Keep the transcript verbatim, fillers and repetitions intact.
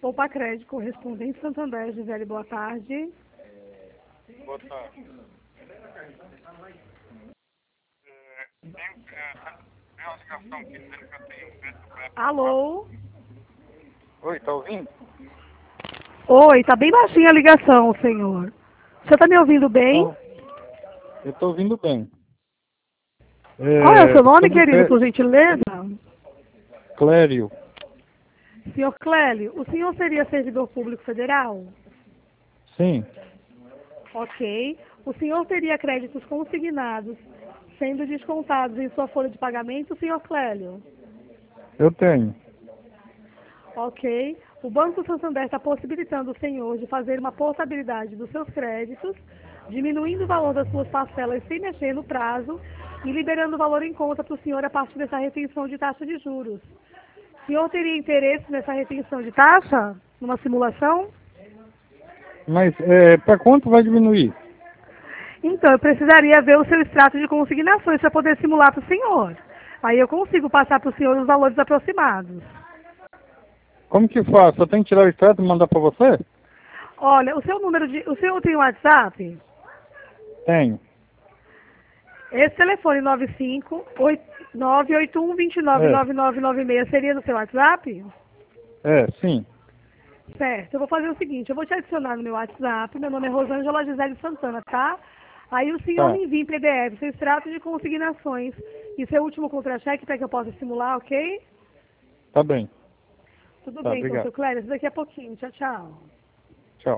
Opa Crédito, correspondente Santander, Gisele, boa tarde. Boa tarde. É, tem, é, tem uma ligação aqui dizendo que eu tenho crédito perto. Alô? Oi, tá ouvindo? Oi, tá bem baixinha a ligação, senhor. Você tá me ouvindo bem? Não, eu tô ouvindo bem. Qual é o seu É, nome, sobre querido, cre... por gentileza? Clério, Senhor Clélio, o senhor seria servidor público federal? sim, Ok. O senhor teria créditos consignados sendo descontados em sua folha de pagamento, senhor Clélio? eu tenho. Ok. O Banco Santander está possibilitando o senhor de fazer uma portabilidade dos seus créditos, diminuindo o valor das suas parcelas sem mexer no prazo e liberando o valor em conta para o senhor a partir dessa retenção de taxa de juros. O senhor teria interesse nessa retenção de taxa? Numa simulação? Mas é, para quanto vai diminuir? Então, eu precisaria ver o seu extrato de consignações para poder simular para o senhor. Aí eu consigo passar para o senhor os valores aproximados. Como que faço? Eu tenho que tirar o extrato e mandar para você? Olha, o seu número de... O senhor tem WhatsApp? Tenho. Esse telefone nove cinco nove oito um dois nove É, nove nove nove seis seria do seu WhatsApp? é, sim. Certo, eu vou fazer o seguinte, eu vou te adicionar no meu WhatsApp, meu nome é Rosângela Gisele Santana, tá? Aí o senhor Tá, me envia em P D F seu extrato de consignações e seu último contra-cheque para que eu possa simular, ok? tá bem. Tudo Tá, bem, então, obrigado. seu Cléber, daqui a pouquinho. Tchau, tchau.